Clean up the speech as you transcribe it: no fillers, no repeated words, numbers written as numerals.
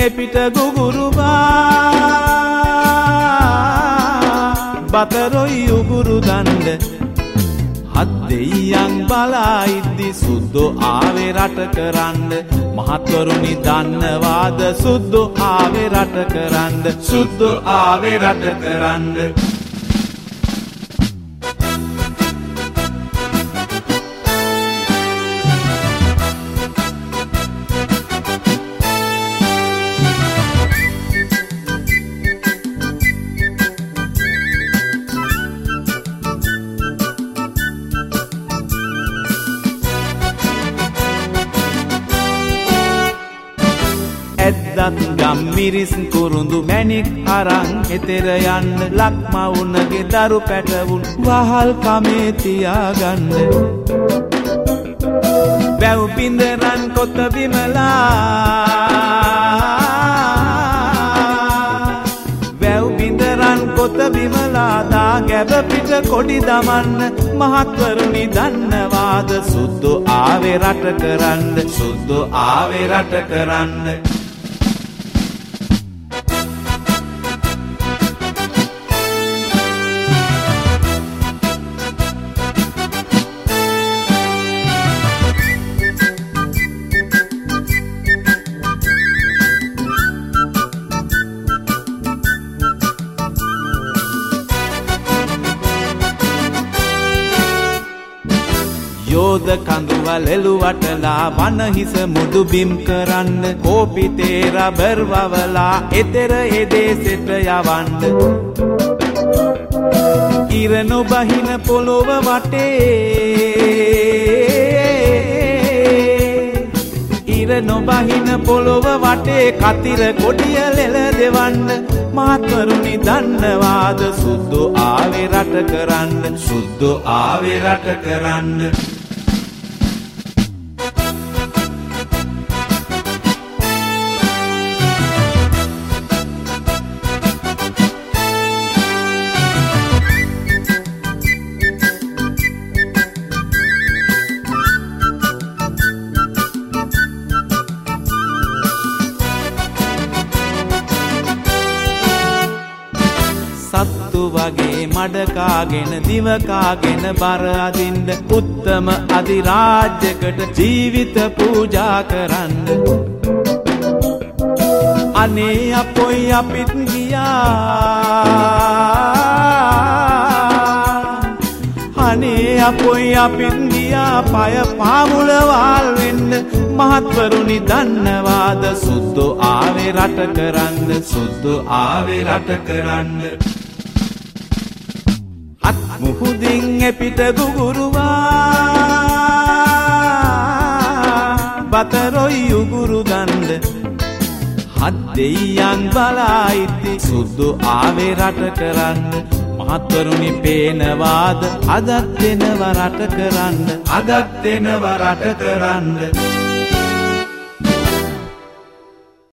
එපිට ගුගුරුවා බතරොයි උගුරු දණ්ඩ හත් දෙයියන් බලා ඉද්දි සුද්දෝ ආවේ රට කරන්න මහත්වරුනි දන්නවාද සුද්දෝ ආවේ රට කරන්න සුද්දෝ ආවේ රට කරන්න ඇද්දත් ගම්මිරිස් කුරුඳු මැණික් අරන් එතෙර යන්න ලක්මවුනගේ දරු පැටවුන් වහල් කමේ තියාගන්න වැව් බින්දරන් කොත විමලා වැව් බින්දරන් කොත විමලා දා ගැබ පිට කොඩි දමන්න මහත්වරුනි දන්නවාද සුද්දෝ ආවේ රට කරන්න සුද්දෝ ආවේ රට කරන්න යෝධ කඳුවල් එළුවටලා වනහිස මුඩු බිම් කරන්න කෝපිතේ රබර් වවලා එතෙර එදේසෙට යවන්න ඉර නොබහින පොළොව වටේ ඉර නොබහින පොළොව වටේ කතිර කොඩිය ලෙල දෙවන්න මහත්වරුනි දන්නවාද සුද්දෝ ආවේ රට කරන්න සුද්දෝ ආවේ රට කරන්න සත්තු වගේ මඩකාගෙන දිවකාගෙන බර අදින්න උත්තම අධිරාජ්‍යකට ජීවිත පූජා කරන්න අනේ අපොයි අපිත් ගියා අනේ අපොයි අපිත් ගියා පය පාමුල වාල් වෙන්න මහත්වරුනි දන්නවාද සුද්දෝ ආවේ රට කරන්න සුද්දෝ ආවේ රට කරන්න අත් මුහුදින් එපිට ගුගුරුවා බතරොයි උගුරු දණ්ඩ හත් දෙයියන් බලා ඉද්දි සුද්දෝ ආවේ රට කරන්න මහත්වරුනි පේනවාද අදත් දෙනව රට කරන්න අදත් දෙනව රට කරන්න